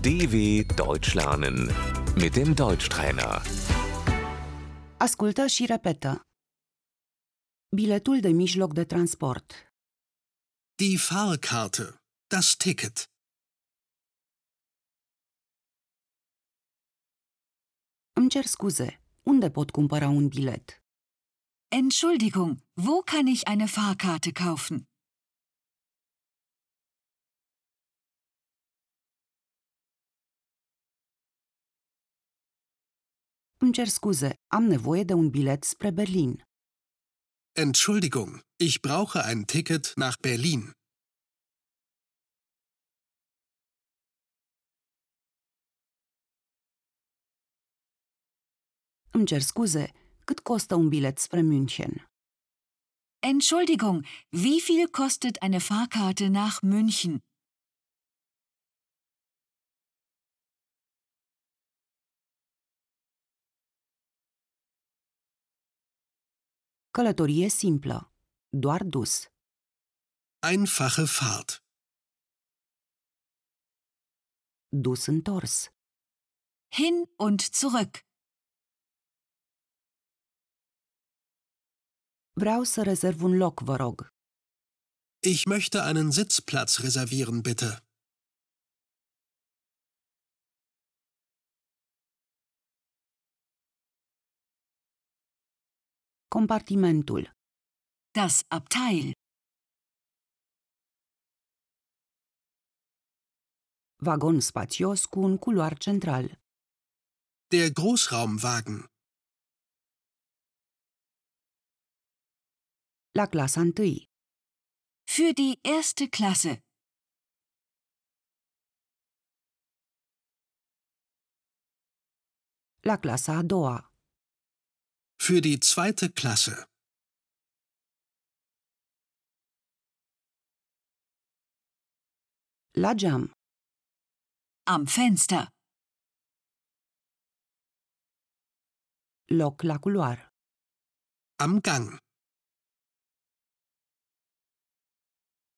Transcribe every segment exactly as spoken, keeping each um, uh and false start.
D W Deutsch lernen mit dem Deutschtrainer. Ascultă și repetă. Biletul de mijloc de transport. Die Fahrkarte, das Ticket. Îmi cer scuze, unde pot cumpăra un bilet? Entschuldigung, wo kann ich eine Fahrkarte kaufen? Îmi cer scuze, am nevoie de un bilet spre Berlin. Entschuldigung, ich brauche ein Ticket nach Berlin. Îmi cer scuze, cât costă un bilet spre München? Entschuldigung, wie viel kostet eine Fahrkarte nach München? Călătorie simplă. Doar dus. Einfache Fahrt. Dus întors. Hin und zurück. Vreau să rezerv un loc, vă rog. Ich möchte einen Sitzplatz reservieren, bitte. Compartimentul. Das Abteil. Vagon spațios cu un culoar central. Der Großraumwagen. La clasa întâi. Für die erste Klasse. La clasa a doua. Für die zweite Klasse. La geam. Am Fenster. Loc la culoar. Am Gang.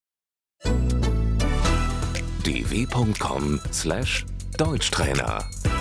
d w punkt com slash Deutschtrainer